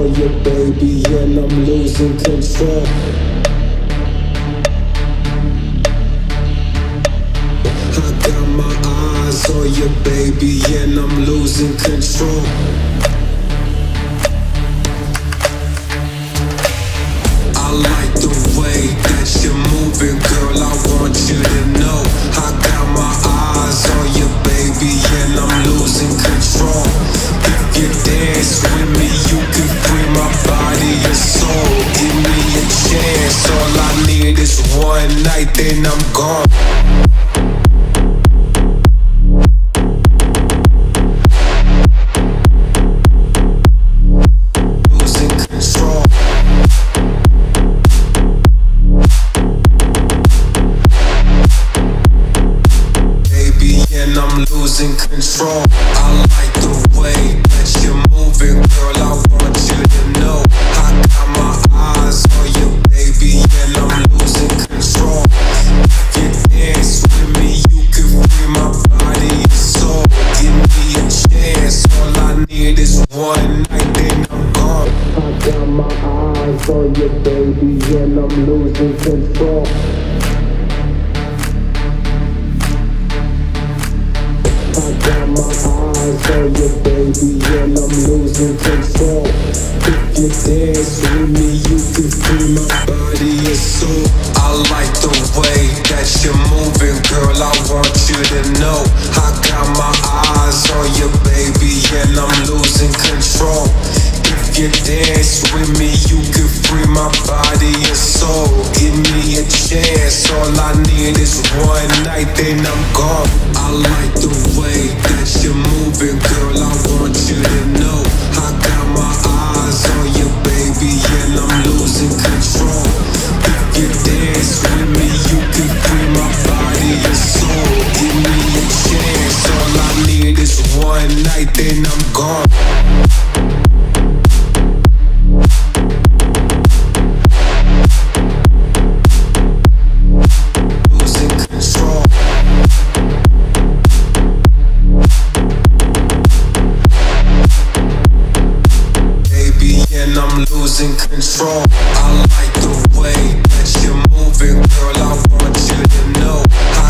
on you, baby, and I'm losing control. I got my eyes on you, baby, and I'm losing control. I like the way that you're moving, girl, I want you to know. I got my eyes on you, baby, and I'm losing control. If you dance with me, you can free my body and soul. Give me a chance, all I need is one night, then I'm gone. Losing control. I like the way that you're moving, girl, I want you to know. I got my eyes on you, baby, and I'm losing control. If you dance with me, you can free my body and soul. Give me a chance, all I need is one night, then I'm gone. I got my eyes on you, baby, and I'm losing control. I got my eyes on you, baby, and I'm losing control. If you dance with me, you can free my body and soul. I like the way that you're moving, girl, I want you to know. I got my eyes on you, baby, and I'm losing control. If you dance with me, you can free my body and soul. Give me a chance, all I need is one night, then I'm gone. I like the way that you're moving, girl, I want you to know. I got my eyes on you, baby, and I'm losing control. If you dance with me, you can free my body and soul. Give me a chance, all I need is one night, then I'm gone. I'm losing control. I like the way that you're moving, girl, I want you to know.